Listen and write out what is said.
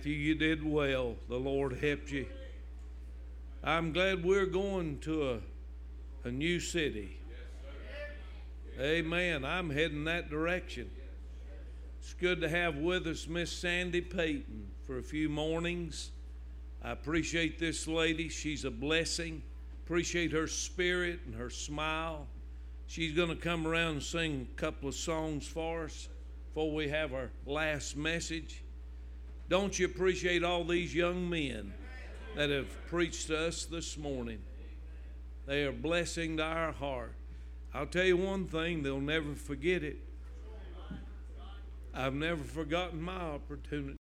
Matthew, you did well. The Lord helped you. I'm glad we're going to a new city. Amen. I'm heading that direction. It's good to have with us Miss Sandy Payton for a few mornings. I appreciate this lady. She's a blessing. Appreciate her spirit and her smile. She's going to come around and sing a couple of songs for us before we have our last message. Don't you appreciate all these young men that have preached to us this morning? They are a blessing to our heart. I'll tell you one thing, they'll never forget it. I've never forgotten my opportunity.